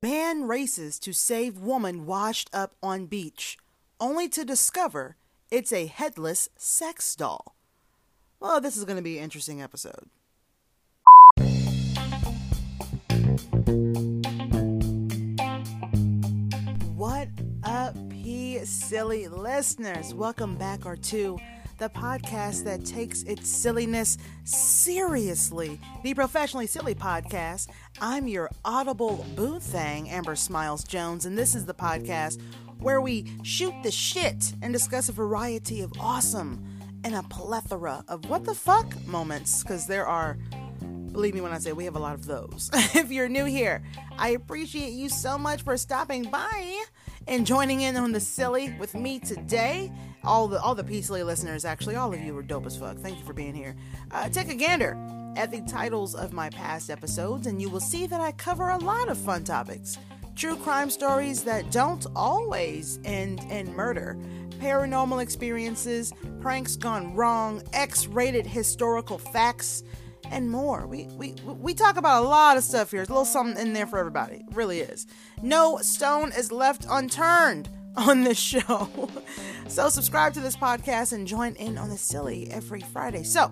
Ban races to save woman washed up on beach, only to discover it's a headless sex doll. Well, this is going to be an interesting episode. What up, silly listeners? Welcome back to the podcast that takes its silliness seriously, the Professionally Silly Podcast. I'm your audible boo thang, Amber Smiles Jones, and this is the podcast where we shoot the shit and discuss a variety of awesome and a plethora of what the fuck moments, because there are, believe me when I say we have a lot of those. If you're new here, I appreciate you so much for stopping by and joining in on the silly with me today. All the P-Silly listeners, actually, all of you are dope as fuck. Thank you for being here. Take a gander at the titles of my past episodes, and you will see that I cover a lot of fun topics. True crime stories that don't always end in murder, paranormal experiences, pranks gone wrong, X-rated historical facts, and more. We talk about a lot of stuff here. There's a little something in there for everybody. It really is. No stone is left unturned on this show. So subscribe to this podcast and join in on the silly every Friday. So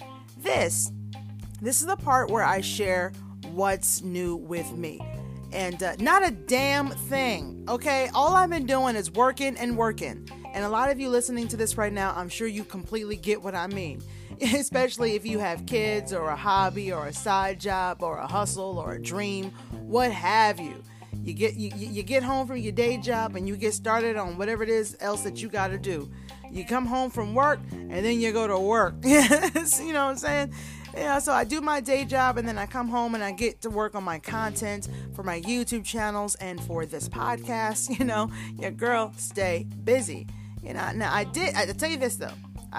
this is the part where I share what's new with me. And not a damn thing, okay? All I've been doing is working. And a lot of you listening to this right now, I'm sure you completely get what I mean. Especially if you have kids or a hobby or a side job or a hustle or a dream, what have you. You get home from your day job and you get started on whatever it is else that you got to do. You come home from work and then you go to work. You know what I'm saying? Yeah, so I do my day job and then I come home and I get to work on my content for my YouTube channels and for this podcast. Your girl stay busy. Now I'll tell you this though.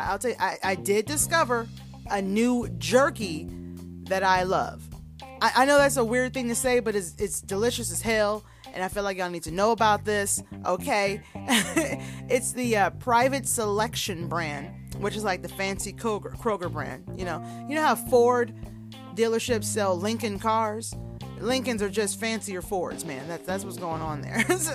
I did discover a new jerky that I love. I know that's a weird thing to say, but it's delicious as hell, and I feel like y'all need to know about this, okay? It's the Private Selection brand, which is like the fancy Kroger brand. You know how Ford dealerships sell Lincoln cars? Lincolns are just fancier Fords, man. That's what's going on there. So,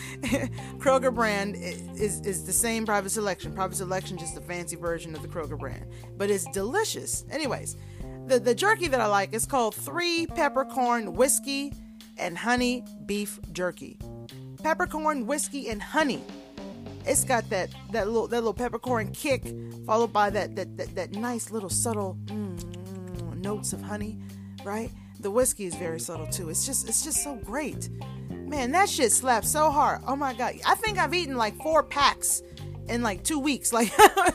Kroger brand is the same Private Selection. Private Selection just a fancy version of the Kroger brand, but it's delicious. Anyways, the jerky that I like is called 3 Peppercorn Whiskey and Honey Beef Jerky. Peppercorn, whiskey, and honey. It's got that little peppercorn kick, followed by that nice little subtle notes of honey, right? The whiskey is very subtle too. It's just so great. Man, that shit slaps so hard. Oh my God. I think I've eaten like 4 packs in like 2 weeks. Like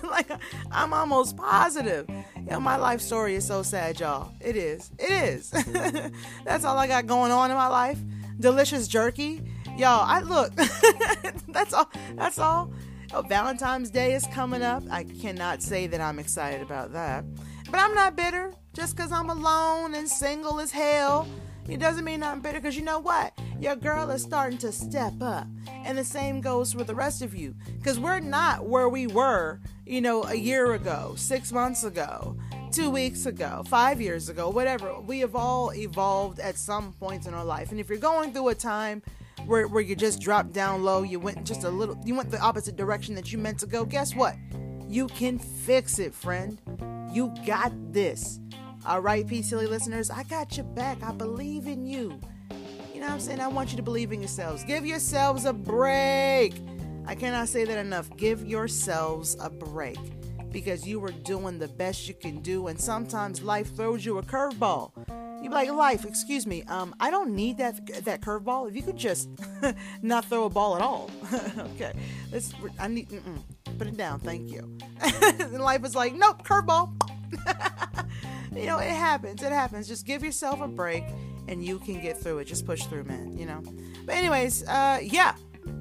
I'm almost positive. My life story is so sad, y'all. It is. That's all I got going on in my life. Delicious jerky. Y'all, look. That's all. Oh, Valentine's Day is coming up. I cannot say that I'm excited about that. But I'm not bitter. Just because I'm alone and single as hell, it doesn't mean I'm bitter, because you know what? Your girl is starting to step up. And the same goes for the rest of you. Because we're not where we were, a year ago, 6 months ago, 2 weeks ago, 5 years ago, whatever. We have all evolved at some points in our life. And if you're going through a time where you just dropped down low, you went the opposite direction that you meant to go, guess what? You can fix it, friend. You got this. All right, P-Silly listeners, I got your back. I believe in you. You know what I'm saying? I want you to believe in yourselves. Give yourselves a break. I cannot say that enough. Give yourselves a break, because you are doing the best you can do, and sometimes life throws you a curveball. You be like, life, excuse me, I don't need that curveball. If you could just not throw a ball at all. Okay. Put it down. Thank you. And life is like, nope, curveball. It happens. Just give yourself a break and you can get through it. Just push through, man, But anyways, I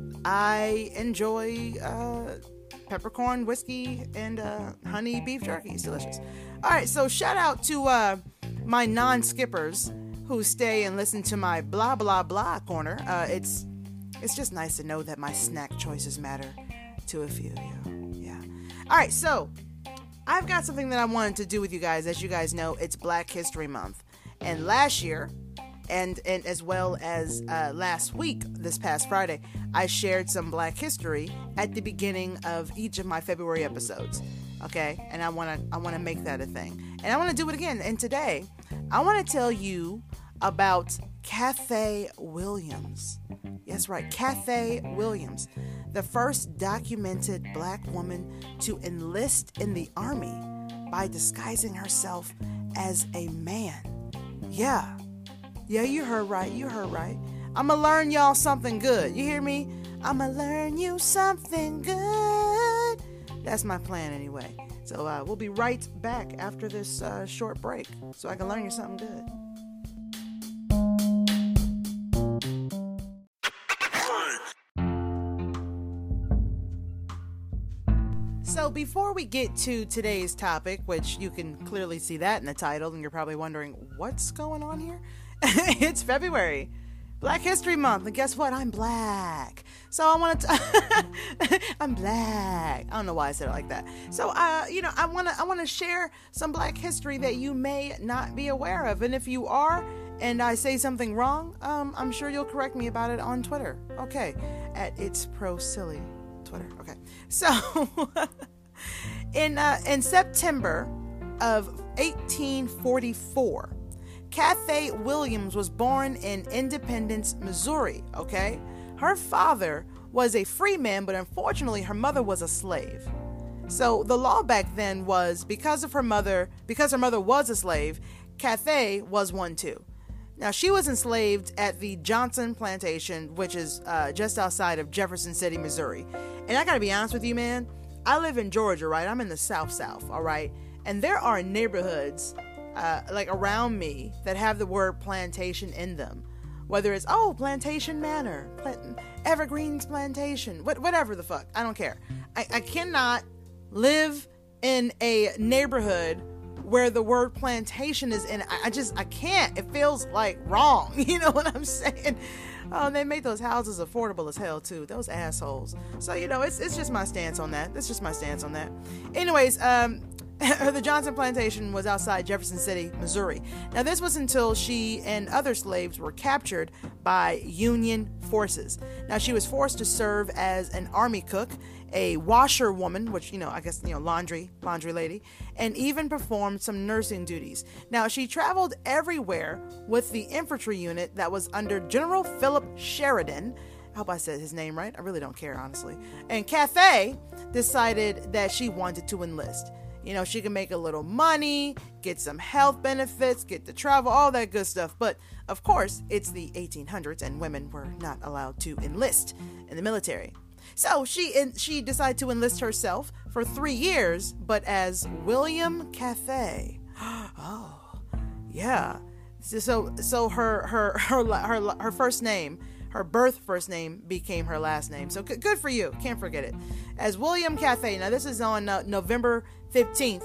enjoy peppercorn, whiskey, and honey beef jerky. It's delicious. All right, so shout out to my non-skippers who stay and listen to my blah, blah, blah corner. It's just nice to know that my snack choices matter to a few. Yeah. All right, so I've got something that I wanted to do with you guys. As you guys know, it's Black History Month. And last year, And as well as last week, this past Friday, I shared some Black history at the beginning of each of my February episodes. Okay, and I want to make that a thing, and I want to do it again. And today, I want to tell you about Cathay Williams. Yes, right, Cathay Williams, the first documented Black woman to enlist in the Army by disguising herself as a man. Yeah, you heard right. I'ma learn y'all something good. You hear me? I'ma learn you something good. That's my plan anyway. So we'll be right back after this short break so I can learn you something good. So before we get to today's topic, which you can clearly see that in the title, and you're probably wondering, what's going on here? It's February, Black History Month, and guess what? I'm Black. So I want to, I'm Black. I don't know why I said it like that. So, I want to share some Black history that you may not be aware of. And if you are, and I say something wrong, I'm sure you'll correct me about it on Twitter. Okay. At It's Pro Silly Twitter. Okay. So in September of 1844, Cathay Williams was born in Independence, Missouri, okay? Her father was a free man, but unfortunately her mother was a slave. So the law back then was because her mother was a slave, Cathay was one too. Now she was enslaved at the Johnson Plantation, which is just outside of Jefferson City, Missouri. And I gotta be honest with you, man, I live in Georgia, right? I'm in the South, all right? And there are neighborhoods like around me that have the word plantation in them, whether it's Plantation Manor, Evergreens Plantation, whatever the fuck, I don't care. I cannot live in a neighborhood where the word plantation is in. I can't. It feels like wrong. You know what I'm saying? They make those houses affordable as hell too. Those assholes. So it's just my stance on that. That's just my stance on that. Anyways, the Johnson Plantation was outside Jefferson City, Missouri. Now, this was until she and other slaves were captured by Union forces. Now, she was forced to serve as an army cook, a washerwoman, which, I guess, laundry lady, and even performed some nursing duties. Now, she traveled everywhere with the infantry unit that was under General Philip Sheridan. I hope I said his name right. I really don't care, honestly. And Cathay decided that she wanted to enlist. She can make a little money, get some health benefits, get to travel, all that good stuff. But, of course, it's the 1800s and women were not allowed to enlist in the military. So she decided to enlist herself for 3 years, but as William Cathay. Oh, yeah. So her first name, her birth first name became her last name. So good for you. Can't forget it. As William Cathay. Now, this is on November 15th,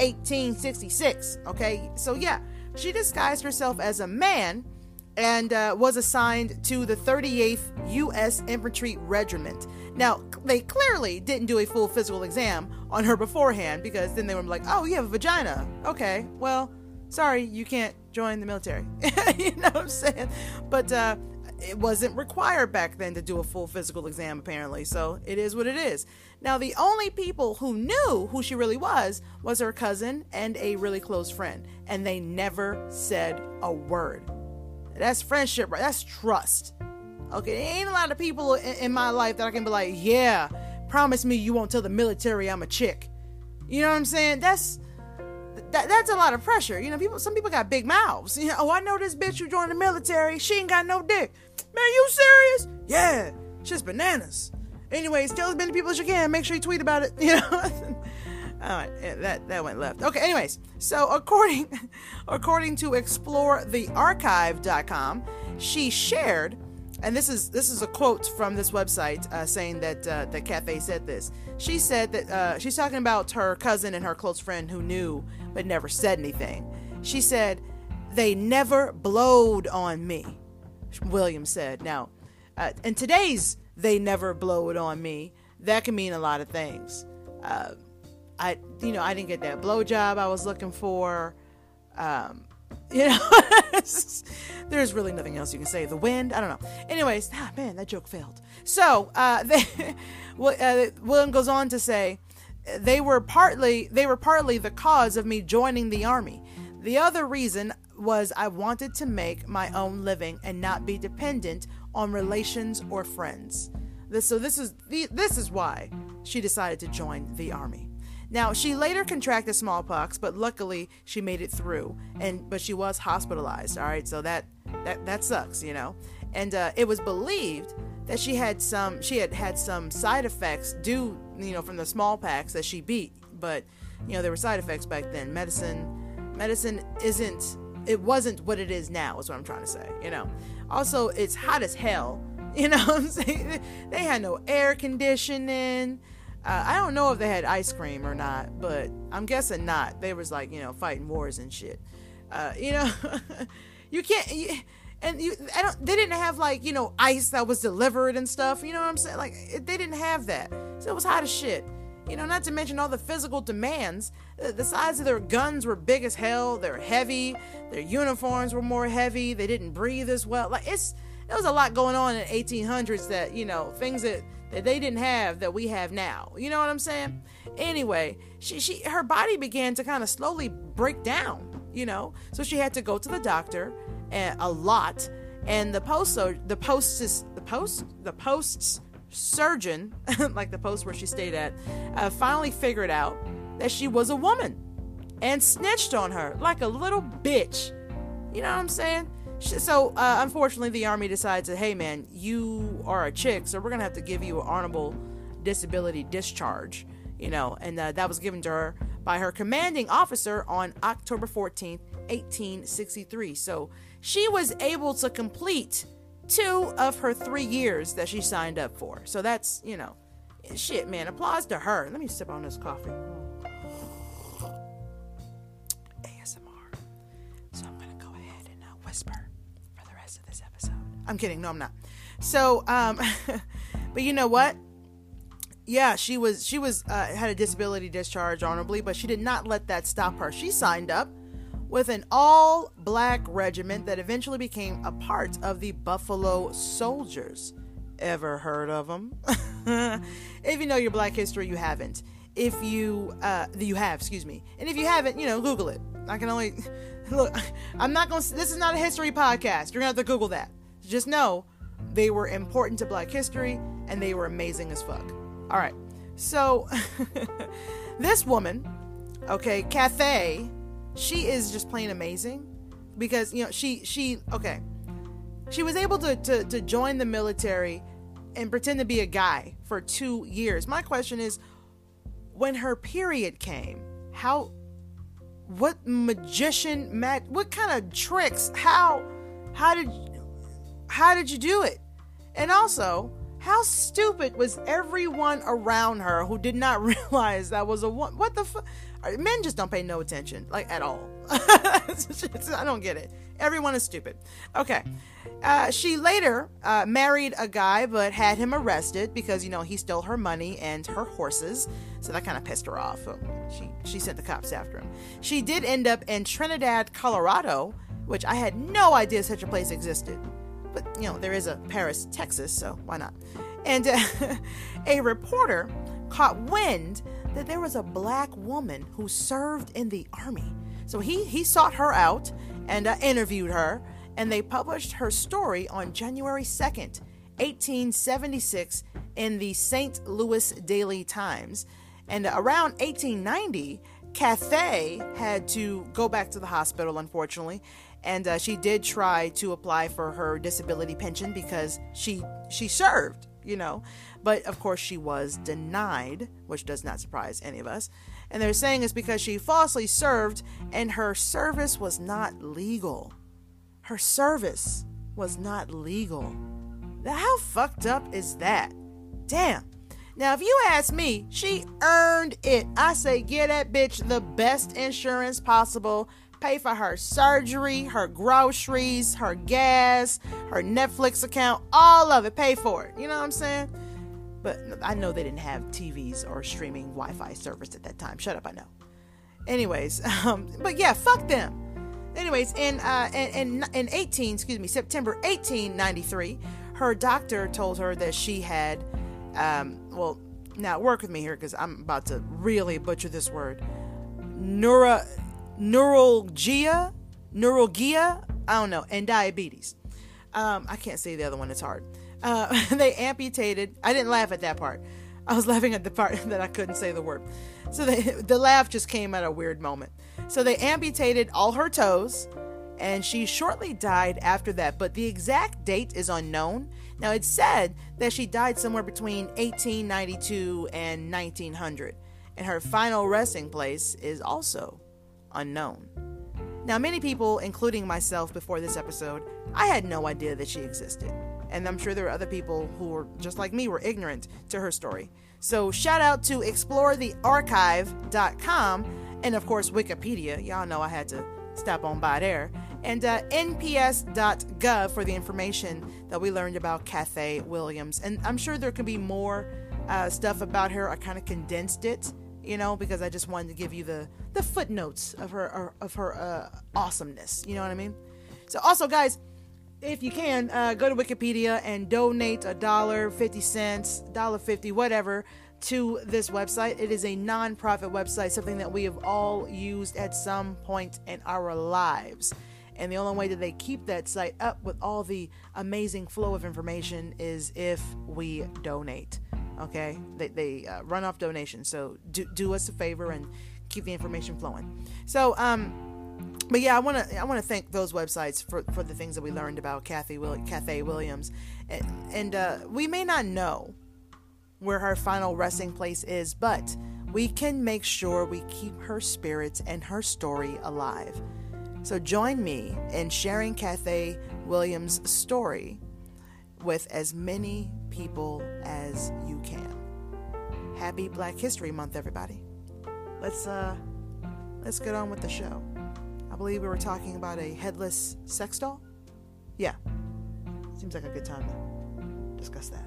1866. Okay. So, yeah, she disguised herself as a man and was assigned to the 38th U.S. Infantry Regiment. Now, they clearly didn't do a full physical exam on her beforehand, because then they were like, oh, you have a vagina. Okay, well, sorry, you can't join the military. You know what I'm saying? But it wasn't required back then to do a full physical exam, apparently, so it is what it is. Now, the only people who knew who she really was her cousin and a really close friend, and they never said a word. That's friendship, right? That's trust. Okay, there ain't a lot of people in my life that I can be like, yeah, promise me you won't tell the military I'm a chick. You know what I'm saying? That's a lot of pressure. Some people got big mouths. I know this bitch who joined the military. She ain't got no dick. Man, you serious? Yeah, she's bananas. Anyways, tell as many people as you can. Make sure you tweet about it. All right, that went left. Okay, anyways, so according to ExploreTheArchive.com, she shared, and this is a quote from this website saying that Cathay said this. She said that she's talking about her cousin and her close friend who knew but never said anything. She said, "They never blowed on me," William said. Now, in today's "they never blowed on me," that can mean a lot of things. I didn't get that blowjob I was looking for. You know, there's really nothing else you can say. The wind, I don't know. Anyways, man, that joke failed. So, William goes on to say, they were partly the cause of me joining the army. The other reason was I wanted to make my own living and not be dependent on relations or friends. This is why she decided to join the army. Now, she later contracted smallpox, but luckily she made it through. But she was hospitalized. All right, so that sucks, you know. And it was believed that she had some side effects due, you know, from the smallpox that she beat. But you know, there were side effects back then. Medicine wasn't what it is now. Is what I'm trying to say. You know. Also, it's hot as hell. You know what I'm saying? They had no air conditioning. I don't know if they had ice cream or not, but I'm guessing not. They was like, you know, fighting wars and shit. You know, you can't, they didn't have like, you know, ice that was delivered and stuff. You know what I'm saying? Like, they didn't have that. So it was hot as shit. You know, not to mention all the physical demands. The size of their guns were big as hell. They're heavy. Their uniforms were more heavy. They didn't breathe as well. Like, there was a lot going on in the 1800s that, you know, things that they didn't have that we have now. You know what I'm saying? Anyway, her body began to kind of slowly break down, you know, so she had to go to the doctor a lot. And the post's surgeon, like the post where she stayed at, finally figured out that she was a woman and snitched on her like a little bitch. You know what I'm saying? So, unfortunately, the army decides that, hey, man, you are a chick, so we're going to have to give you an honorable disability discharge, you know, and that was given to her by her commanding officer on October 14th, 1863. So, she was able to complete 2 of her 3 years that she signed up for. So, that's, you know, shit, man, applause to her. Let me sip on this coffee. ASMR. So, I'm going to go ahead and whisper. I'm kidding. No, I'm not. So, but you know what? Yeah, she had a disability discharge honorably, but she did not let that stop her. She signed up with an all-black regiment that eventually became a part of the Buffalo Soldiers. Ever heard of them? If you know your Black history, you haven't. If you have, excuse me. And if you haven't, you know, Google it. I can only look. This is not a history podcast. You're gonna have to Google that. Just know they were important to Black history and they were amazing as fuck. All right. So this woman, okay, Cathay, she is just plain amazing because, you know, she was able to join the military and pretend to be a guy for 2 years. My question is, when her period came, what kind of tricks, how did you do it? And also, how stupid was everyone around her who did not realize that was a woman? What the fuck? Men just don't pay no attention, like, at all. I don't get it. Everyone is stupid. Okay. She later married a guy, but had him arrested because, you know, he stole her money and her horses. So that kind of pissed her off. She sent the cops after him. She did end up in Trinidad, Colorado, which I had no idea such a place existed. But, you know, there is a Paris, Texas, so why not? And a reporter caught wind that there was a Black woman who served in the army. So he sought her out and interviewed her, and they published her story on January 2nd, 1876 in the St. Louis Daily Times. And around 1890, Cathay had to go back to the hospital, unfortunately, and she did try to apply for her disability pension because she served, you know, but of course she was denied, which does not surprise any of us. And they're saying it's because she falsely served and her service was not legal. Her service was not legal. Now, how fucked up is that? Damn. Now, if you ask me, she earned it. I say, give that bitch the best insurance possible. Pay for her surgery, her groceries, her gas, her Netflix account, all of it. Pay for it. You know what I'm saying? But I know they didn't have TVs or streaming Wi-Fi service at that time. Shut up, I know. Anyways, but yeah, fuck them. Anyways, in September 1893, her doctor told her that she had, now work with me here because I'm about to really butcher this word. Neuralgia, I don't know, and diabetes. I can't say the other one, it's hard. They amputated, I didn't laugh at that part. I was laughing at the part that I couldn't say the word. So the laugh just came at a weird moment. So they amputated all her toes, and she shortly died after that, but the exact date is unknown. Now, it's said that she died somewhere between 1892 and 1900, and her final resting place is also unknown. Now, many people, including myself before this episode, I had no idea that she existed. And I'm sure there are other people who were just like me, were ignorant to her story. So shout out to explorethearchive.com and of course Wikipedia. Y'all know I had to stop on by there. And nps.gov for the information that we learned about Cathay Williams. And I'm sure there could be more stuff about her. I kind of condensed it, because I just wanted to give you the footnotes of her awesomeness. You know what I mean? So also, guys, if you can, go to Wikipedia and donate $1, 50 cents, $1.50, whatever, to this website. It is a non-profit website, something that we have all used at some point in our lives. And the only way that they keep that site up with all the amazing flow of information is if we donate. Okay? They run off donations. So do us a favor and keep the information flowing. So, but yeah, I want to thank those websites for the things that we learned about Cathay Williams, and we may not know where her final resting place is, but we can make sure we keep her spirits and her story alive. So join me in sharing Cathay Williams' story with as many people as you can. Happy Black History Month, everybody. Let's get on with the show. I believe we were talking about a headless sex doll. Yeah, seems like a good time to discuss that.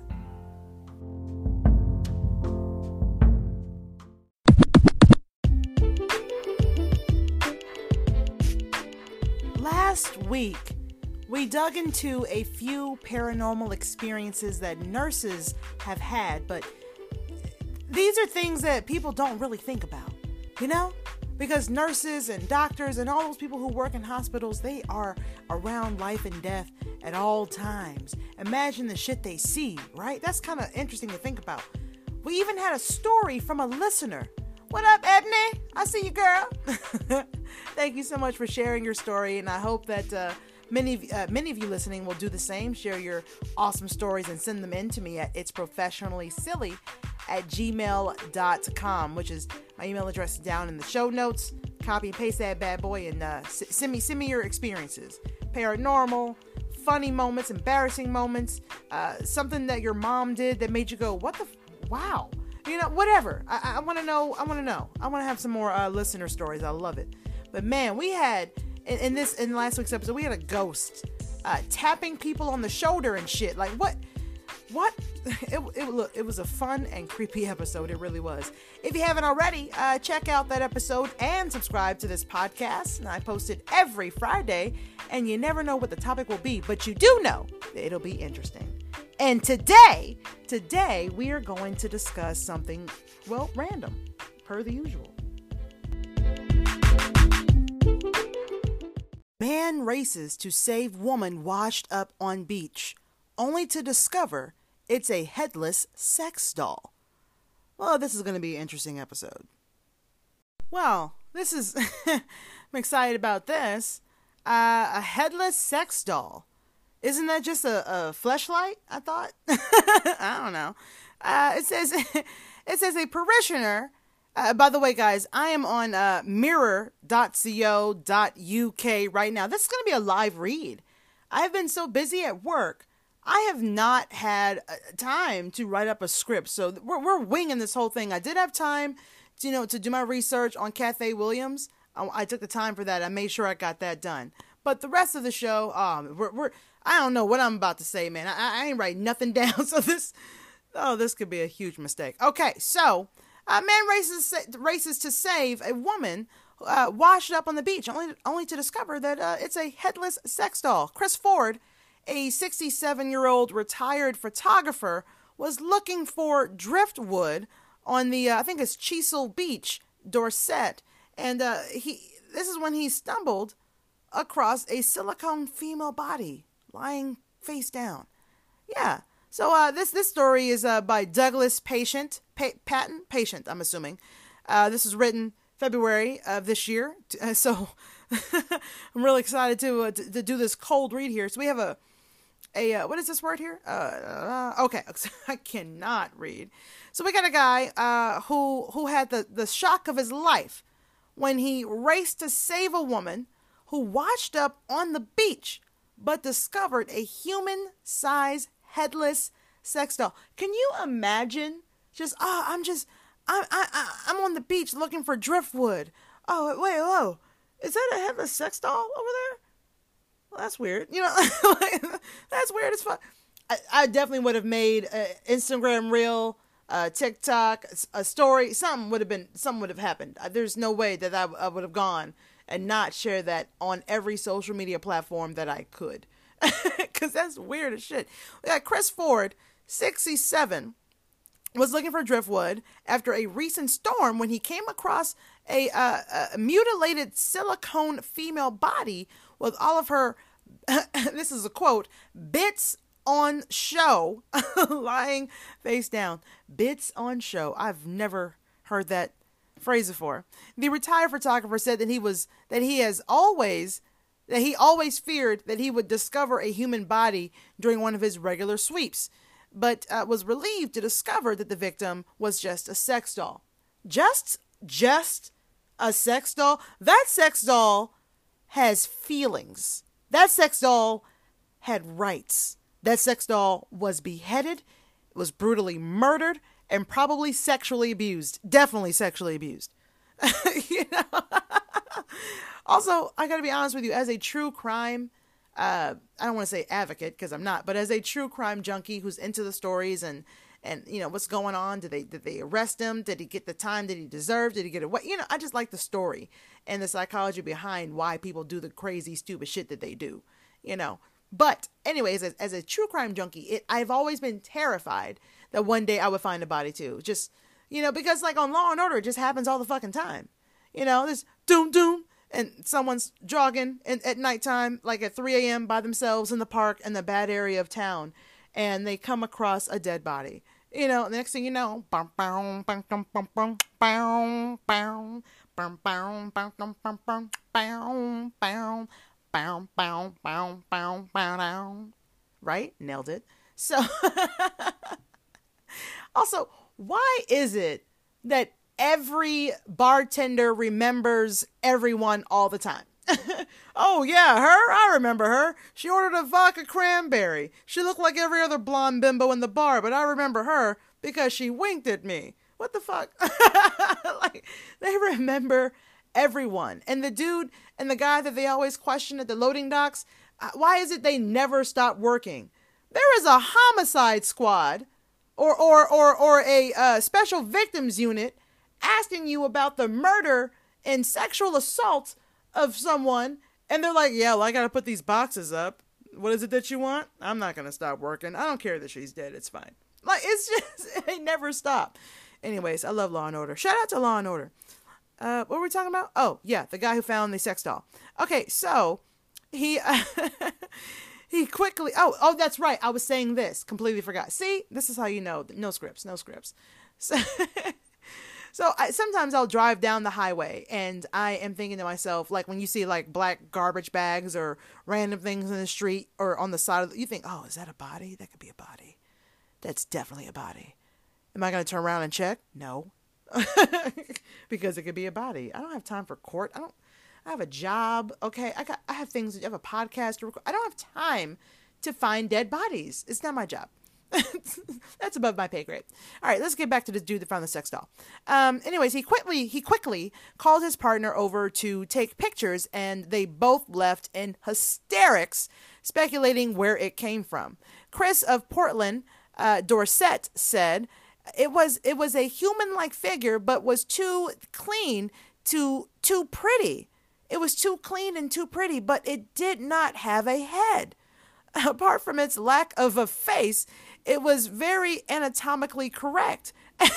Last week, we dug into a few paranormal experiences that nurses have had, but these are things that people don't really think about, Because nurses and doctors and all those people who work in hospitals, they are around life and death at all times. Imagine the shit they see, right? That's kind of interesting to think about. We even had a story from a listener. What up, Ebony? I see you, girl. Thank you so much for sharing your story, and I hope that many of you listening will do the same. Share your awesome stories and send them in to me at itsprofessionallysilly@gmail.com, which is my email address down in the show notes. Copy and paste that bad boy and send me your experiences. Paranormal, funny moments, embarrassing moments, something that your mom did that made you go, wow. Whatever. I want to know. I want to have some more listener stories. I love it. But man, we had in last week's episode, we had a ghost tapping people on the shoulder and shit. Like what? It was a fun and creepy episode. It really was. If you haven't already, check out that episode and subscribe to this podcast. And I post it every Friday, and you never know what the topic will be, but you do know that it'll be interesting. And today we are going to discuss something, random, per the usual. Man races to save woman washed up on beach, only to discover it's a headless sex doll. Well, this is going to be an interesting episode. Well, this is, I'm excited about this. A headless sex doll. Isn't that just a fleshlight? I thought. I don't know. It says a parishioner. By the way, guys, I am on mirror.co.uk right now. This is going to be a live read. I've been so busy at work. I have not had time to write up a script. So we're winging this whole thing. I did have time to do my research on Cathay Williams. I took the time for that. I made sure I got that done. But the rest of the show, I don't know what I'm about to say, man. I ain't writing nothing down. So this could be a huge mistake. Okay, so a man races to save a woman washed up on the beach, only to discover that it's a headless sex doll. Chris Ford, a 67-year-old retired photographer, was looking for driftwood on the, I think it's Chesil Beach, Dorset, and this is when he stumbled across a silicone female body lying face down. Yeah. So this story is by Douglas Patton, I'm assuming. This was written February of this year. So I'm really excited to do this cold read here. So we have a what is this word here? Okay, I cannot read. So we got a guy who had the shock of his life when he raced to save a woman who washed up on the beach, but discovered a human-sized headless sex doll. Can you imagine? I'm on the beach looking for driftwood. Oh wait, whoa, is that a headless sex doll over there? Well, that's weird. That's weird as fuck. I definitely would have made an Instagram reel, TikTok, a story. Something would have happened. There's no way that I would have gone and not share that on every social media platform that I could. Because that's weird as shit. We got Chris Ford, 67, was looking for driftwood after a recent storm when he came across a mutilated silicone female body with all of her, this is a quote, bits on show, lying face down. Bits on show. I've never heard that phrase before. The retired photographer said that he always feared that he would discover a human body during one of his regular sweeps, but was relieved to discover that the victim was just a sex doll. Just a sex doll? That sex doll has feelings. That sex doll had rights. That sex doll was beheaded, was brutally murdered, and probably sexually abused. Definitely sexually abused. Also, I gotta be honest with you, as a true crime, I don't want to say advocate because I'm not, but as a true crime junkie who's into the stories and what's going on, did they arrest him? Did he get the time that he deserved? Did he get it? I just like the story and the psychology behind why people do the crazy, stupid shit that they do. But anyways, as a true crime junkie, I've always been terrified that one day I would find a body too. Just, because like on Law and Order, it just happens all the fucking time. This doom doom, and someone's jogging at nighttime, like at 3 a.m. by themselves in the park in the bad area of town, and they come across a dead body. The next thing you know, right? Nailed it. So, also, why is it that every bartender remembers everyone all the time? Oh yeah, her? I remember her. She ordered a vodka cranberry. She looked like every other blonde bimbo in the bar, but I remember her because she winked at me. What the fuck? Like, they remember everyone. And the dude and the guy that they always question at the loading docks, why is it they never stop working? There is a homicide squad or a special victims unit asking you about the murder and sexual assault of someone, and they're like, yeah, well, I gotta put these boxes up. What is it that you want? I'm not gonna stop working. I don't care that she's dead. It's fine. Like, it's just, they never stop. Anyways, I love Law and Order. Shout out to Law and Order. What were we talking about? Oh, yeah, the guy who found the sex doll. Okay, so he he quickly, oh, that's right. I was saying this. Completely forgot. See, this is how you know. No scripts. So, sometimes I'll drive down the highway and I am thinking to myself, like when you see like black garbage bags or random things in the street or on the side you think, oh, is that a body? That could be a body. That's definitely a body. Am I going to turn around and check? No. Because it could be a body. I don't have time for court. I have a job. Okay. I have things. I have a podcast to record. I don't have time to find dead bodies. It's not my job. That's above my pay grade. All right, let's get back to this dude that found the sex doll. Anyways, he quickly called his partner over to take pictures, and they both left in hysterics, speculating where it came from. Chris of Portland, Dorset, said it was a human-like figure, but was too clean too pretty. It was too clean and too pretty, but it did not have a head. Apart from its lack of a face, it was very anatomically correct.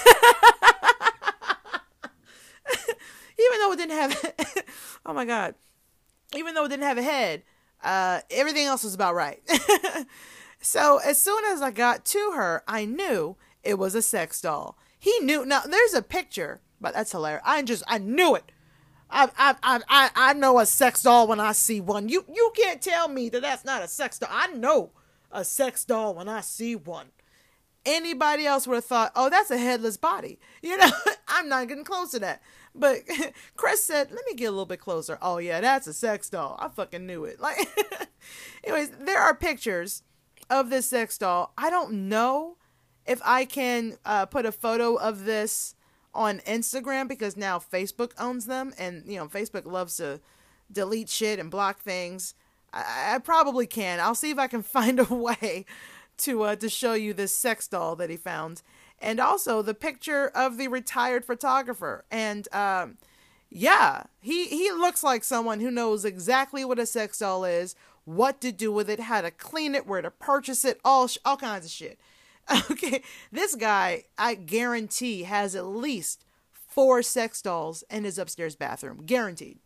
Even though it didn't have, oh my God, even though it didn't have a head, everything else was about right. So as soon as I got to her, I knew it was a sex doll. He knew. Now there's a picture, but that's hilarious. I knew it. I know a sex doll when I see one. You can't tell me that that's not a sex doll. I know a sex doll when I see one. Anybody else would have thought, oh, that's a headless body. You know, I'm not getting close to that. But Chris said, let me get a little bit closer. Oh, yeah, that's a sex doll. I fucking knew it. Like, anyways, there are pictures of this sex doll. I don't know if I can put a photo of this on Instagram because now Facebook owns them. And, you know, Facebook loves to delete shit and block things. I probably can. I'll see if I can find a way to show you this sex doll that he found, and also the picture of the retired photographer. And yeah, he looks like someone who knows exactly what a sex doll is, what to do with it, how to clean it, where to purchase it, all kinds of shit. Okay, this guy, I guarantee, has at least 4 sex dolls in his upstairs bathroom, guaranteed.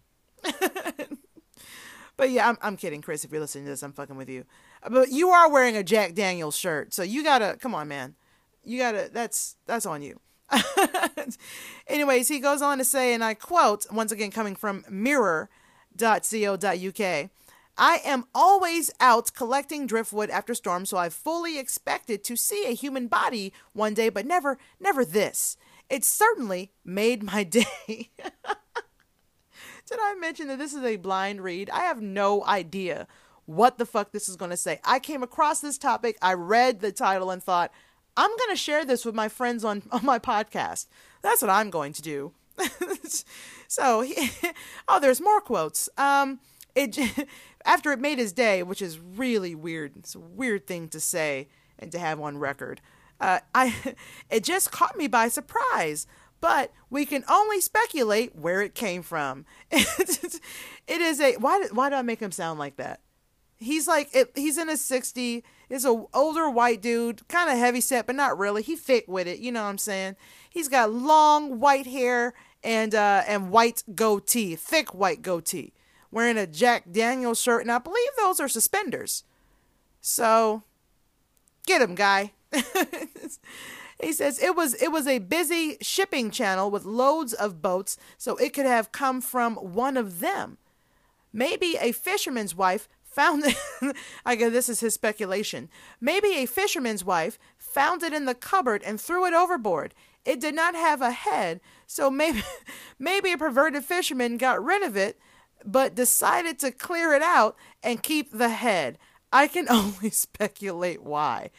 But yeah, I'm kidding, Chris. If you're listening to this, I'm fucking with you. But you are wearing a Jack Daniels shirt, so you gotta, come on, man. You gotta, that's on you. Anyways, he goes on to say, and I quote, once again coming from mirror.co.uk, I am always out collecting driftwood after storms, so I fully expected to see a human body one day, but never this. It certainly made my day. Did I mention that this is a blind read? I have no idea what the fuck this is going to say. I came across this topic. I read the title and thought, I'm going to share this with my friends on my podcast. That's what I'm going to do. So, there's more quotes. After it made his day, which is really weird. It's a weird thing to say and to have on record. It just caught me by surprise. But we can only speculate where it came from. It is a, why do I make him sound like that? He's like, he's in his 60s. He's an older white dude, kind of heavy set, but not really. He thick with it. You know what I'm saying? He's got long white hair and white goatee, thick white goatee, wearing a Jack Daniels shirt. And I believe those are suspenders. So get him, guy. He says it was a busy shipping channel with loads of boats, so it could have come from one of them. Maybe a fisherman's wife found it. I guess this is his speculation. Maybe a fisherman's wife found it in the cupboard and threw it overboard. It did not have a head, so maybe a perverted fisherman got rid of it, but decided to clear it out and keep the head. I can only speculate why.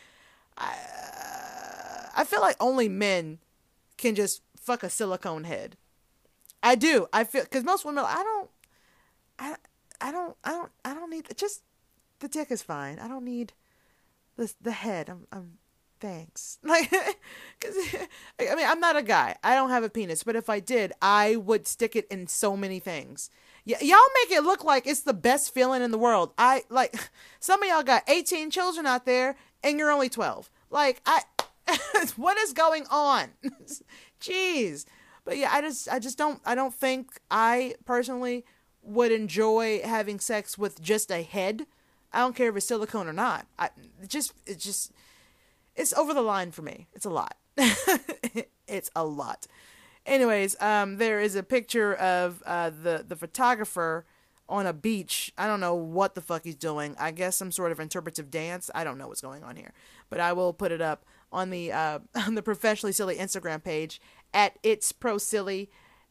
I feel like only men can just fuck a silicone head. I do. I feel, because most women, I don't need, just the dick is fine. I don't need the head. I'm thanks. Like, cause, I mean, I'm not a guy. I don't have a penis, but if I did, I would stick it in so many things. Y'all make it look like it's the best feeling in the world. Some of y'all got 18 children out there and you're only 12. Like, what is going on? Jeez. But yeah, I don't think I personally would enjoy having sex with just a head. I don't care if it's silicone or not. It's over the line for me. It's a lot. It's a lot. Anyways, there is a picture of the photographer on a beach. I don't know what the fuck he's doing. I guess some sort of interpretive dance. I don't know what's going on here, but I will put it up on the Professionally Silly Instagram page at It's Pro Silly,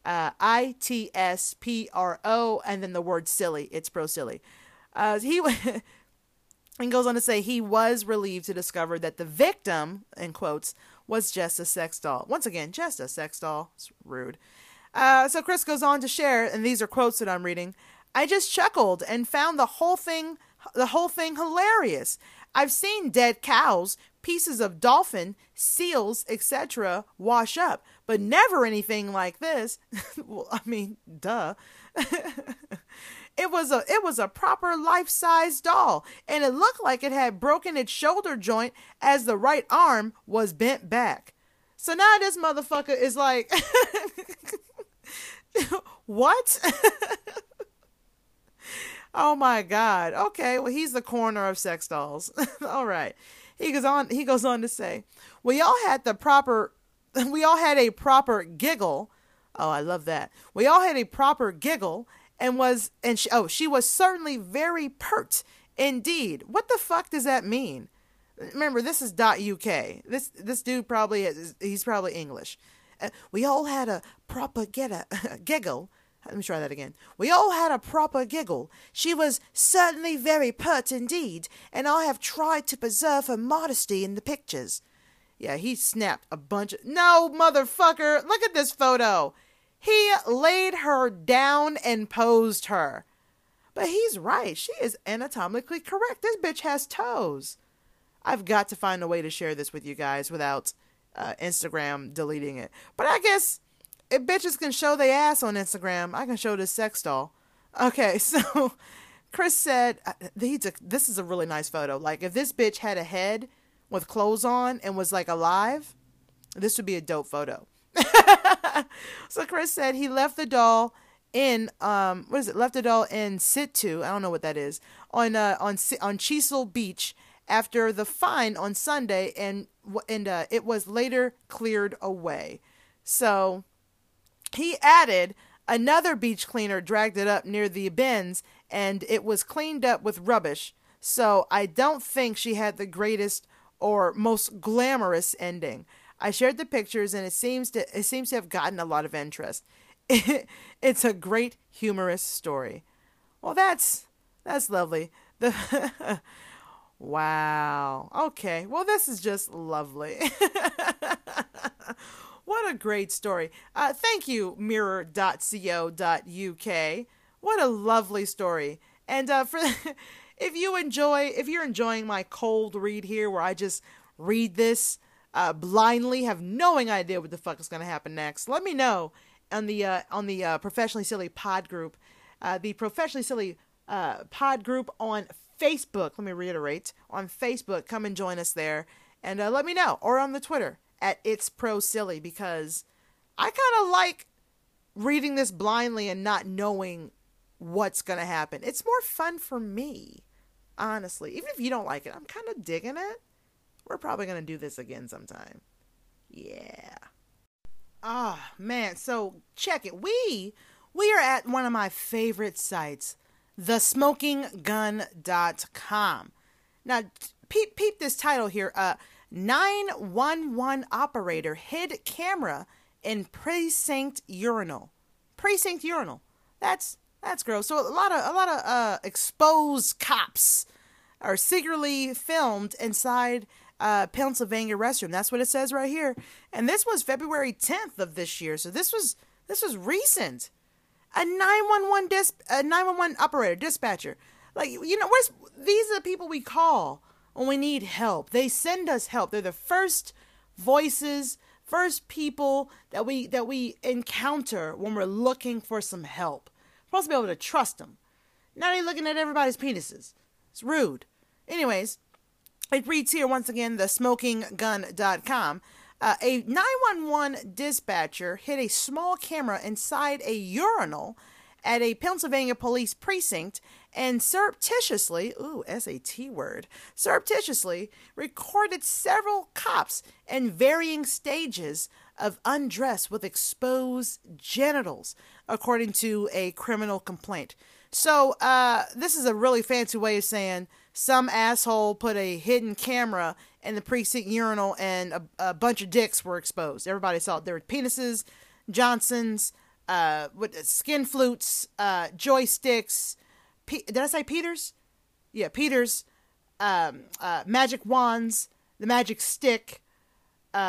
ITSPRO, and then the word silly. It's Pro Silly. He and goes on to say he was relieved to discover that the victim, in quotes, was just a sex doll. Once again, just a sex doll. It's rude. So Chris goes on to share, and these are quotes that I'm reading. I just chuckled and found the whole thing hilarious. I've seen dead cows, pieces of dolphin, seals, etc. wash up, but never anything like this. Well, I mean, duh. It was a proper life-size doll, and it looked like it had broken its shoulder joint as the right arm was bent back. So now this motherfucker is like, what? Oh my God. Okay, well, he's the coroner of sex dolls. All right. He goes on to say, we all had a proper giggle. Oh, I love that. We all had a proper giggle she was certainly very pert indeed. What the fuck does that mean? Remember, this is .uk. This dude he's probably English. We all had a proper giggle. Let me try that again. We all had a proper giggle. She was certainly very pert indeed, and I have tried to preserve her modesty in the pictures. Yeah, he snapped a bunch of... No, motherfucker! Look at this photo! He laid her down and posed her. But he's right. She is anatomically correct. This bitch has toes. I've got to find a way to share this with you guys without Instagram deleting it. But I guess if bitches can show their ass on Instagram, I can show this sex doll. Okay, so Chris said, this is a really nice photo. Like, if this bitch had a head with clothes on and was, like, alive, this would be a dope photo. So Chris said he left the doll in, left the doll in situ, I don't know what that is, on Chesil Beach after the find on Sunday, and it was later cleared away. So he added another beach cleaner dragged it up near the bins, and it was cleaned up with rubbish. So I don't think she had the greatest or most glamorous ending. I shared the pictures, and it seems to have gotten a lot of interest. It's a great humorous story. Well, that's lovely. Wow. Okay. Well, this is just lovely. What a great story. Thank you, mirror.co.uk. What a lovely story. And if you're enjoying my cold read here, where I just read this blindly, have no idea what the fuck is going to happen next, let me know on the Professionally Silly Pod group, the Professionally Silly Pod group on Facebook. Let me reiterate, on Facebook. Come and join us there, and let me know, or on the Twitter @It'sProSilly, because I kind of like reading this blindly and not knowing what's going to happen. It's more fun for me, honestly. Even if you don't like it, I'm kind of digging it. We're probably going to do this again sometime. Yeah. Ah, man. So check it. We are at one of my favorite sites, thesmokinggun.com. Now, peep this title here. 911 operator hid camera in precinct urinal. Precinct urinal. That's gross. So a lot of exposed cops are secretly filmed inside Pennsylvania restroom. That's what it says right here. And this was February 10th of this year. So this was recent. A 911 operator, dispatcher. Like, you know, these are the people we call when we need help. They send us help. They're the first voices, first people that we encounter when we're looking for some help. We're supposed to be able to trust them. Now they're looking at everybody's penises. It's rude. Anyways, it reads here once again, thesmokinggun.com. A 911 dispatcher hid a small camera inside a urinal at a Pennsylvania police precinct and surreptitiously recorded several cops in varying stages of undress with exposed genitals, according to a criminal complaint. So, this is a really fancy way of saying some asshole put a hidden camera in the precinct urinal and a bunch of dicks were exposed. Everybody saw it. There were penises, Johnsons, skin flutes, joysticks. Did I say Peters? Yeah, Peters. Magic wands, the magic stick.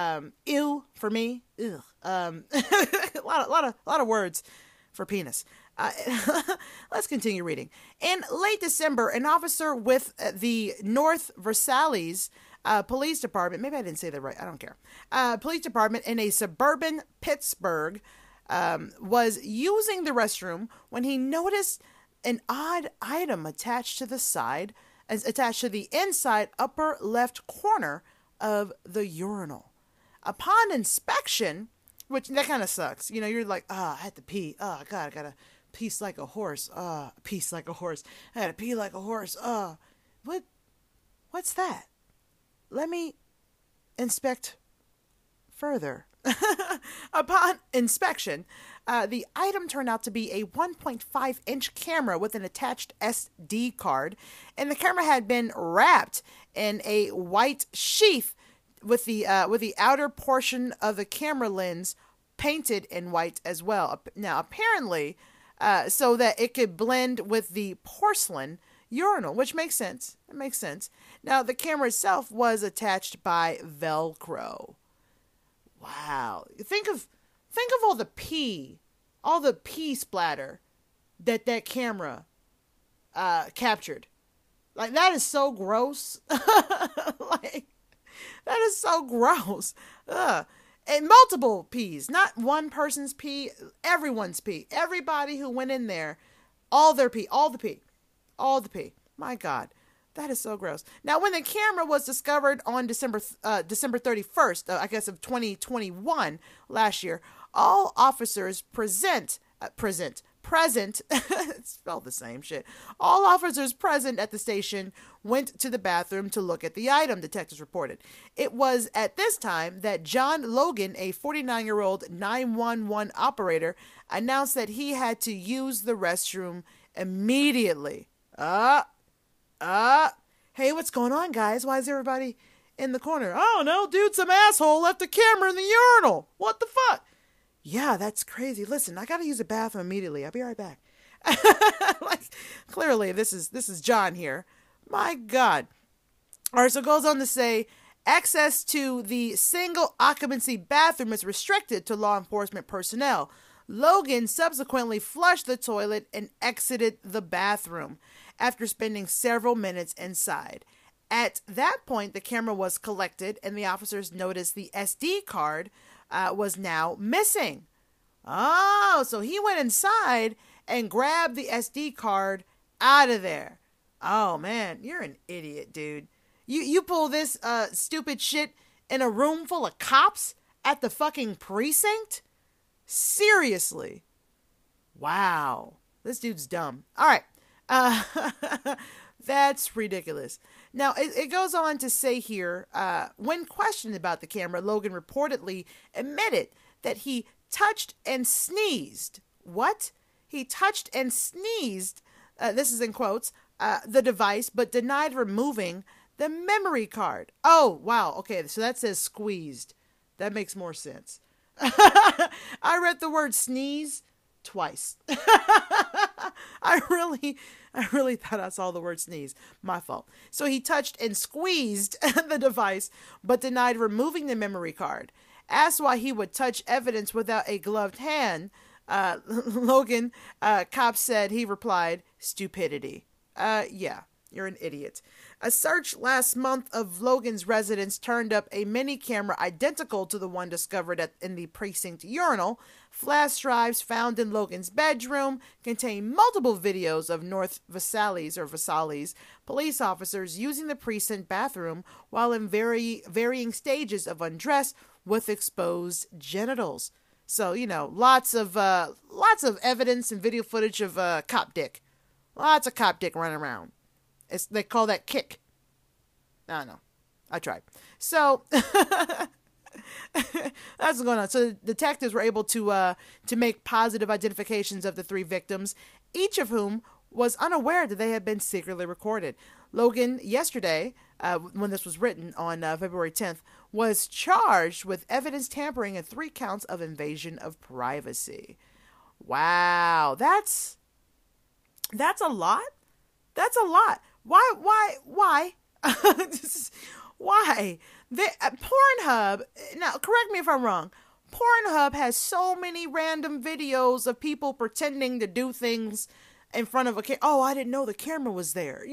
Ew for me. Ugh. A lot of words for penis. Uh, let's continue reading. In late December, an officer with the North Versailles police department, maybe I didn't say that right, I don't care, police department in a suburban Pittsburgh was using the restroom when he noticed an odd item attached to the inside upper left corner of the urinal. Upon inspection, which that kind of sucks. You know, you're like, I had to pee. Oh, God, I gotta piece like a horse. Piece like a horse. I had to pee like a horse. What's that? Let me inspect further. Upon inspection, the item turned out to be a 1.5-inch camera with an attached SD card, and the camera had been wrapped in a white sheath with the outer portion of the camera lens painted in white as well. Now, apparently, so that it could blend with the porcelain urinal, which makes sense. It makes sense. Now, the camera itself was attached by Velcro. Wow. Think of all the pee splatter that camera captured. Like, that is so gross. Like, that is so gross. Ugh. And multiple pees, not one person's pee, everyone's pee. Everybody who went in there, all the pee. My God, that is so gross. Now, when the camera was discovered on December 31st, I guess of 2021, last year, all officers present, it's spelled the same shit. All officers present at the station went to the bathroom to look at the item, detectives reported. It was at this time that John Logan, a 49-year-old 911 operator, announced that he had to use the restroom immediately. Hey, what's going on, guys? Why is everybody in the corner? Oh, no, dude, some asshole left the camera in the urinal. What the fuck? Yeah, that's crazy. Listen, I gotta use the bathroom immediately. I'll be right back. Like, clearly, this is John here. My God. All right, so it goes on to say, access to the single occupancy bathroom is restricted to law enforcement personnel. Logan subsequently flushed the toilet and exited the bathroom after spending several minutes inside. At that point, the camera was collected and the officers noticed the SD card was now missing. Oh, so he went inside and grabbed the SD card out of there. Oh, man, you're an idiot, dude. You pull this stupid shit in a room full of cops at the fucking precinct? Seriously. Wow. This dude's dumb. All right. That's ridiculous. Now, it goes on to say here, when questioned about the camera, Logan reportedly admitted that he touched and sneezed. What? He touched and sneezed, this is in quotes, the device, but denied removing the memory card. Oh, wow. Okay, so that says squeezed. That makes more sense. I read the word sneeze twice. I really thought I saw the word sneeze. My fault. So he touched and squeezed the device, but denied removing the memory card. Asked why he would touch evidence without a gloved hand, Logan, cop said, he replied, stupidity. Yeah, you're an idiot. A search last month of Logan's residence turned up a mini camera identical to the one discovered in the precinct urinal. Flash drives found in Logan's bedroom contain multiple videos of North Versailles police officers using the precinct bathroom while in varying stages of undress with exposed genitals. So, you know, lots of evidence and video footage of cop dick. Lots of cop dick running around. They call that kick. I don't know. I tried. So that's what's going on. So the detectives were able to make positive identifications of the three victims, each of whom was unaware that they had been secretly recorded. Logan, yesterday, when this was written on February 10th, was charged with evidence tampering and 3 counts of invasion of privacy. Wow, that's a lot. That's a lot. Why? Why? Pornhub, now correct me if I'm wrong, Pornhub has so many random videos of people pretending to do things in front of a camera. Oh, I didn't know the camera was there.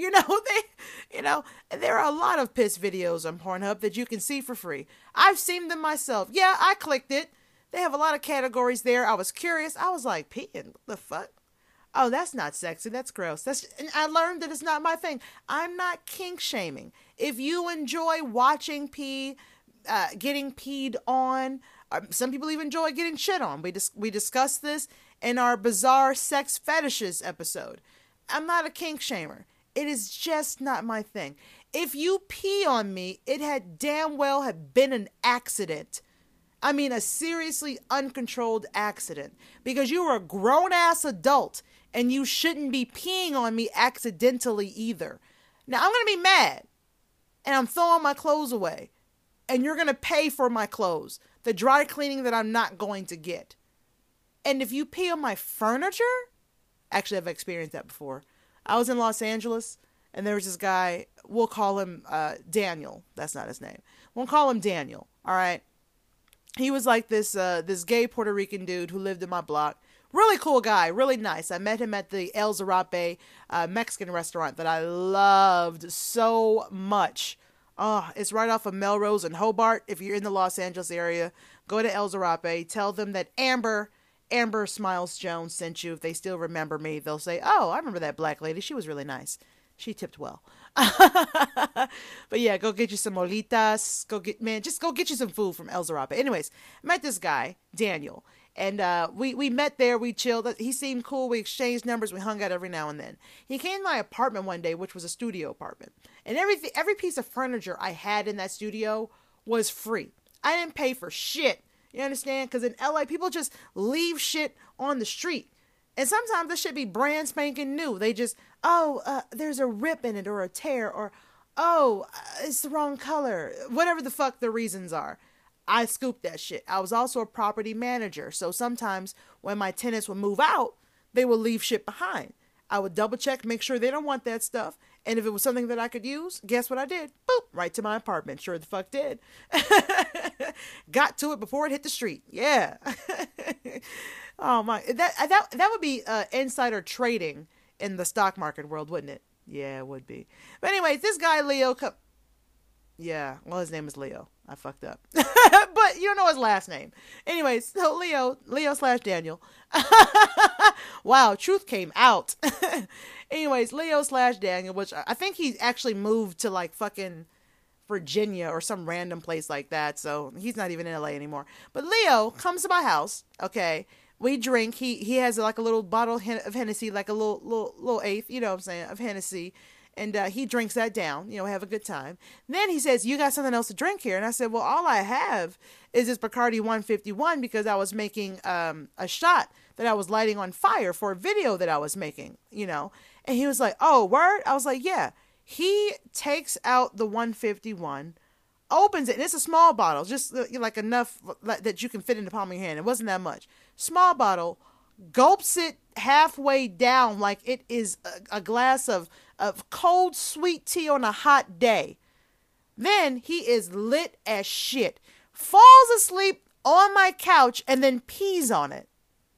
There are a lot of piss videos on Pornhub that you can see for free. I've seen them myself. Yeah, I clicked it. They have a lot of categories there. I was curious. I was like, peeing, what the fuck? Oh, that's not sexy. That's gross. And I learned that it's not my thing. I'm not kink shaming. If you enjoy watching pee, getting peed on, some people even enjoy getting shit on. We discussed this in our bizarre sex fetishes episode. I'm not a kink shamer. It is just not my thing. If you pee on me, it had damn well have been an accident. I mean, a seriously uncontrolled accident. Because you were a grown-ass adult, and you shouldn't be peeing on me accidentally either. Now, I'm going to be mad, and I'm throwing my clothes away, and you're going to pay for my clothes, the dry cleaning that I'm not going to get. And if you pee on my furniture, actually, I've experienced that before. I was in Los Angeles, and there was this guy, we'll call him Daniel. That's not his name. We'll call him Daniel, all right? He was like this gay Puerto Rican dude who lived in my block. Really cool guy, really nice. I met him at the El Zarape Mexican restaurant that I loved so much. Oh, it's right off of Melrose and Hobart. If you're in the Los Angeles area, go to El Zarape. Tell them that Amber Smiles Jones sent you. If they still remember me, they'll say, oh, I remember that black lady. She was really nice. She tipped well. But yeah, go get you some molitas. Just go get you some food from El Zarape. Anyways, I met this guy, Daniel. And we met there, we chilled. He seemed cool. We exchanged numbers. We hung out every now and then. He came to my apartment one day, which was a studio apartment. And every piece of furniture I had in that studio was free. I didn't pay for shit. You understand? Because in LA, people just leave shit on the street. And sometimes this should be brand spanking new. They just, there's a rip in it or a tear or, it's the wrong color. Whatever the fuck the reasons are. I scooped that shit. I was also a property manager. So sometimes when my tenants would move out, they would leave shit behind. I would double check, make sure they don't want that stuff. And if it was something that I could use, guess what I did? Boop, right to my apartment. Sure the fuck did. Got to it before it hit the street. Yeah. Oh my, that would be insider trading in the stock market world, wouldn't it? Yeah, it would be. But anyways, this guy Leo, yeah, well, his name is Leo. I fucked up. But you don't know his last name. Anyways, so Leo/Daniel. Wow, truth came out. Anyways, Leo/Daniel, which I think he actually moved to like fucking Virginia or some random place like that. So he's not even in LA anymore. But Leo comes to my house. Okay. We drink. He has like a little bottle of Hennessy, like a little eighth, you know what I'm saying, of Hennessy. And he drinks that down, have a good time. Then he says, you got something else to drink here? And I said, well, all I have is this Bacardi 151 because I was making a shot that I was lighting on fire for a video that I was making, And he was like, oh, word? I was like, yeah. He takes out the 151, opens it, and it's a small bottle, just like enough that you can fit in the palm of your hand. It wasn't that much. Small bottle, gulps it halfway down like it is a glass of cold sweet tea on a hot day. Then he is lit as shit, falls asleep on my couch, and then pees on it.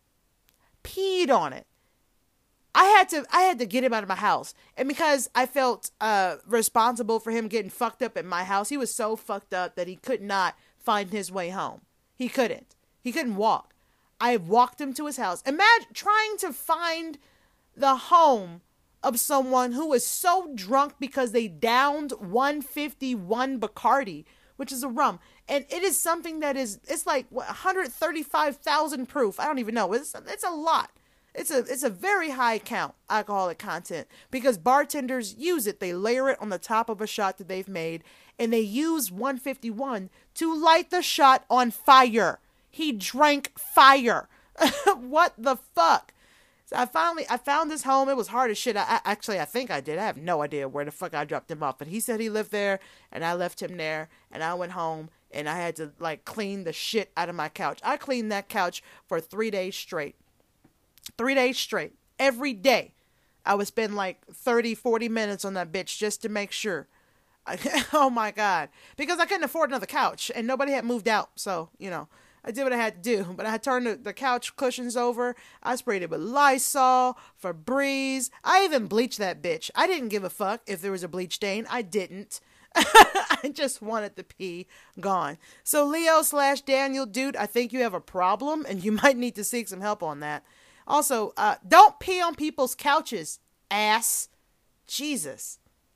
Peed on it. I had to get him out of my house. And because I felt responsible for him getting fucked up at my house, he was so fucked up that he could not find his way home. He couldn't walk. I walked him to his house. Imagine trying to find the home of someone who was so drunk because they downed 151 Bacardi, which is a rum. And it is something that it's like 135,000 proof. I don't even know. It's a lot. It's a very high count alcoholic content because bartenders use it. They layer it on the top of a shot that they've made, and they use 151 to light the shot on fire. He drank fire. What the fuck? So I found this home. It was hard as shit. I think I did. I have no idea where the fuck I dropped him off, but he said he lived there, and I left him there, and I went home, and I had to like clean the shit out of my couch. I cleaned that couch for 3 days straight. 3 days straight. Every day. I would spend like 30, 40 minutes on that bitch just to make sure. Oh my God. Because I couldn't afford another couch and nobody had moved out. So, I did what I had to do. But I turned the couch cushions over. I sprayed it with Lysol, Febreze. I even bleached that bitch. I didn't give a fuck if there was a bleach stain. I didn't. I just wanted the pee gone. So Leo/Daniel, dude, I think you have a problem and you might need to seek some help on that. Also, don't pee on people's couches, ass. Jesus.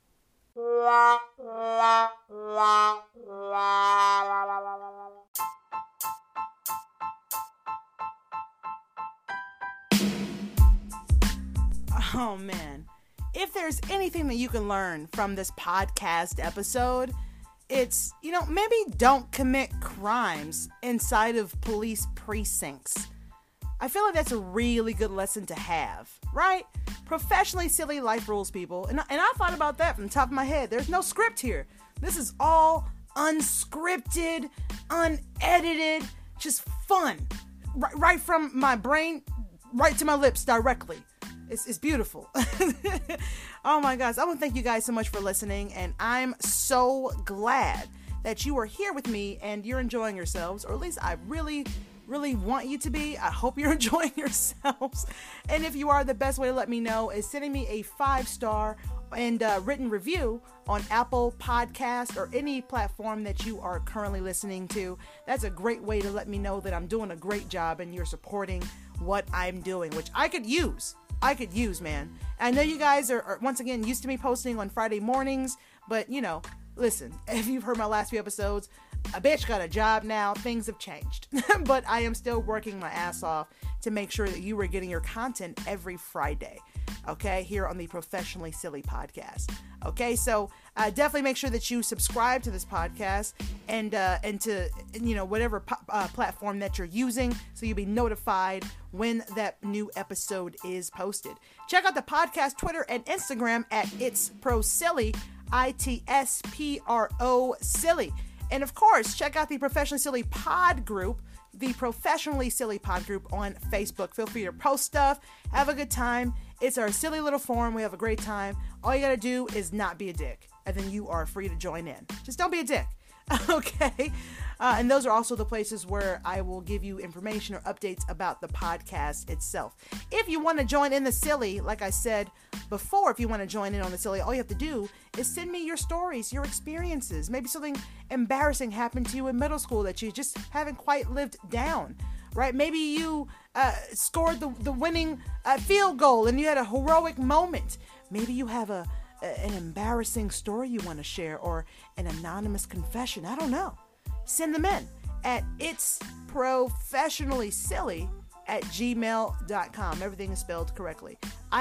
Oh man. If there's anything that you can learn from this podcast episode, it's, maybe don't commit crimes inside of police precincts. I feel like that's a really good lesson to have, right? Professionally silly life rules, people. And I thought about that from the top of my head. There's no script here. This is all unscripted, unedited, just fun. Right from my brain, right to my lips directly. It's beautiful. Oh my gosh. I want to thank you guys so much for listening. And I'm so glad that you are here with me and you're enjoying yourselves. Or at least I really want you to be. I hope you're enjoying yourselves. And if you are, the best way to let me know is sending me a 5-star and written review on Apple Podcast or any platform that you are currently listening to. That's a great way to let me know that I'm doing a great job and you're supporting what I'm doing, which I could use, man. I know you guys are once again used to me posting on Friday mornings, but listen, if you've heard my last few episodes, a bitch got a job now. Things have changed. But I am still working my ass off to make sure that you are getting your content every Friday. Okay, here on the Professionally Silly podcast. Okay, so definitely make sure that you subscribe to this podcast and to whatever platform that you're using, so you'll be notified when that new episode is posted. Check out the podcast Twitter and Instagram at It's Pro Silly, ITSPRO Silly. And of course, check out the Professionally Silly Pod group, the Professionally Silly Pod group on Facebook. Feel free to post stuff, have a good time. It's our silly little forum. We have a great time. All you gotta do is not be a dick, and then you are free to join in. Just don't be a dick. Okay? And those are also the places where I will give you information or updates about the podcast itself. If you want to join in the silly, like I said before, if you want to join in on the silly, all you have to do is send me your stories, your experiences. Maybe something embarrassing happened to you in middle school that you just haven't quite lived down, right? Maybe you scored the winning field goal and you had a heroic moment. Maybe you have an embarrassing story you want to share or an anonymous confession. I don't know. Send them in at itsprofessionallysilly@gmail.com. Everything is spelled correctly.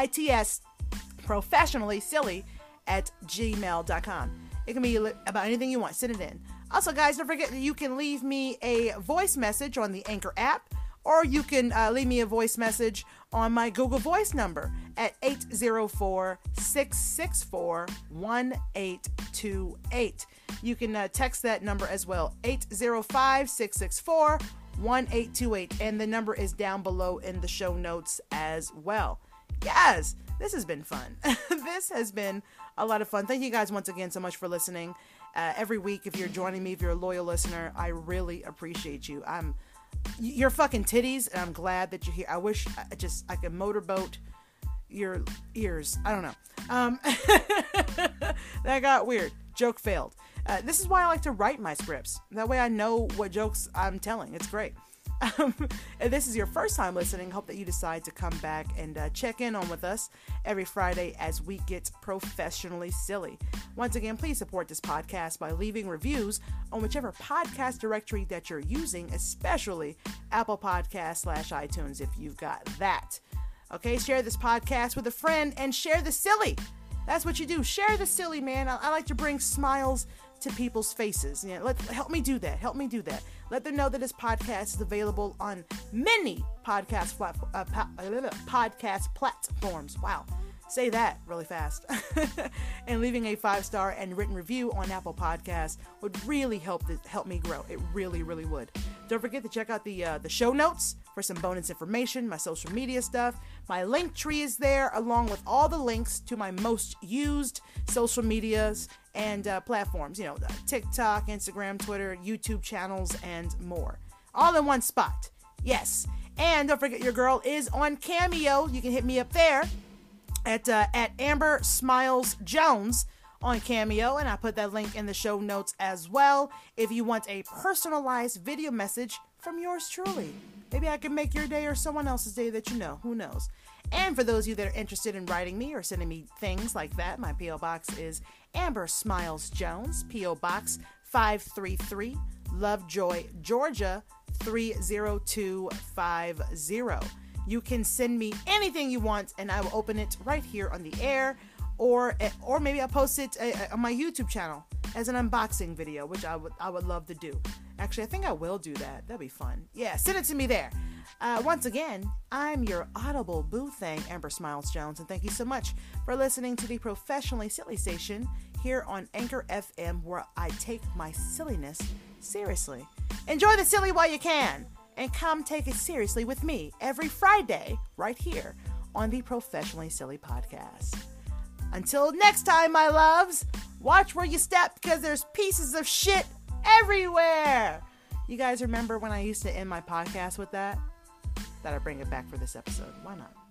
itsprofessionallysilly@gmail.com. It can be about anything you want. Send it in. Also, guys, don't forget that you can leave me a voice message on the Anchor app, or you can leave me a voice message on my Google Voice number at 804-664-1828. You can text that number as well, 805-664-1828. And the number is down below in the show notes as well. Yes, this has been fun. This has been a lot of fun. Thank you guys once again so much for listening. Every week, if you're joining me, if you're a loyal listener, I really appreciate you. You're fucking titties, and I'm glad that you're here. I wish I could motorboat your ears. I don't know. That got weird. Joke failed. This is why I like to write my scripts. That way I know what jokes I'm telling. It's great. If this is your first time listening, hope that you decide to come back and check in on with us every Friday as we get professionally silly. Once again, please support this podcast by leaving reviews on whichever podcast directory that you're using, especially Apple Podcasts / iTunes if you've got that. Okay, share this podcast with a friend and share the silly. That's what you do. Share the silly, man. I like to bring smiles to people's faces. Help me do that. Help me do that. Let them know that this podcast is available on many podcast platforms. Wow. Say that really fast. And leaving a 5-star and written review on Apple Podcasts would really help me grow. It really, really would. Don't forget to check out the show notes for some bonus information, my social media stuff. My link tree is there, along with all the links to my most used social medias and platforms. TikTok, Instagram, Twitter, YouTube channels, and more. all in one spot. Yes. And don't forget, your girl is on Cameo. You can hit me up there at Amber Smiles Jones on Cameo, and I put that link in the show notes as well if you want a personalized video message from yours truly. Maybe I can make your day or someone else's day that you know. Who knows? And for those of you that are interested in writing me or sending me things like that, my P.O. Box is Amber Smiles Jones, P.O. Box 533, Lovejoy, Georgia 30250. You can send me anything you want, and I will open it right here on the air, or maybe I'll post it on my YouTube channel as an unboxing video, which I would love to do. Actually, I think I will do that. That'd be fun. Yeah, send it to me there. Once again, I'm your audible boo thing, Amber Smiles Jones, and thank you so much for listening to the Professionally Silly Station here on Anchor FM, where I take my silliness seriously. Enjoy the silly while you can, and come take it seriously with me every Friday right here on the Professionally Silly Podcast. Until next time, my loves, watch where you step, because there's pieces of shit everywhere. You guys remember when I used to end my podcast with that? Thought I'd bring it back for this episode. Why not?